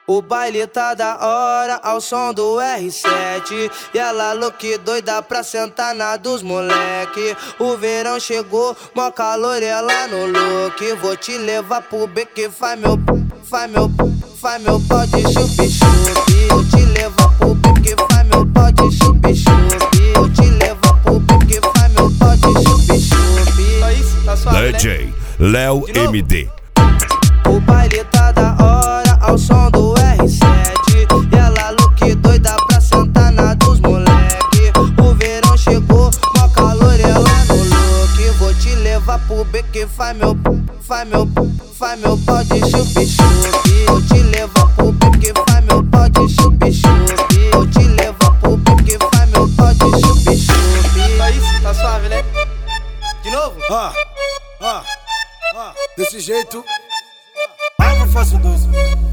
O baile tá da hora ao som do R7. E ela look doida pra sentar na dos moleque. O verão chegou, mó calor ela no look. Vou te levar pro beque, faz meu pau de chup-chup. Eu te levar pro beque, faz meu pau de chup-chup. Eu te levar pro beque, faz meu pau de chup-chup. Só isso, tá suave, DJ Léo MD. O baile tá da hora ao som do R7. E ela look doida pra sentar na dos moleque. O verão chegou, mó calor ela no look. Vou te levar pro beque, faz meu pau de chup-chup. Eu te levar pro beque, faz meu pau de chup-chup. Eu te levar pro beque, faz meu pau de chup-chup. Só isso, tá suave, né? De novo? Desse jeito. Eu faço 12.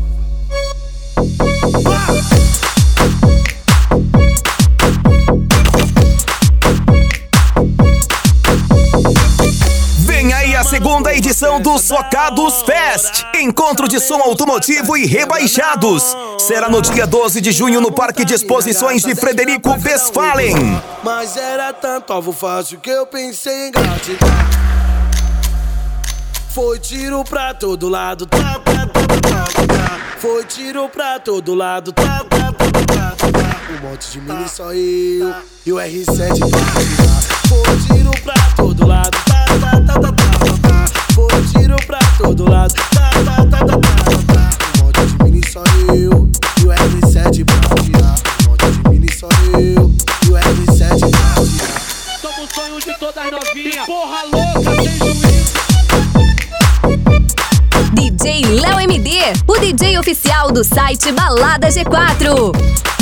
Vem aí a segunda edição do Socados Fest, encontro de som automotivo e rebaixados. Será no dia 12 de junho no Parque de Exposições de Frederico Westphalen. Mas era tanto alvo fácil que eu pensei em gratidão. Foi tiro pra todo lado, tá. Foi tiro pra todo lado, tá. Um monte de mini só eu e o R7 pra tirar. Foi tiro pra todo lado, tá. Foi tiro pra todo lado, tá. Um monte de mini só eu e o R7 pra tirar. Um monte de mini só eu e o R7 pra tirar. Somos o sonho de todas novinhas, porra louca, sem juízo. DJ Léo MD, o DJ oficial do site Balada G4.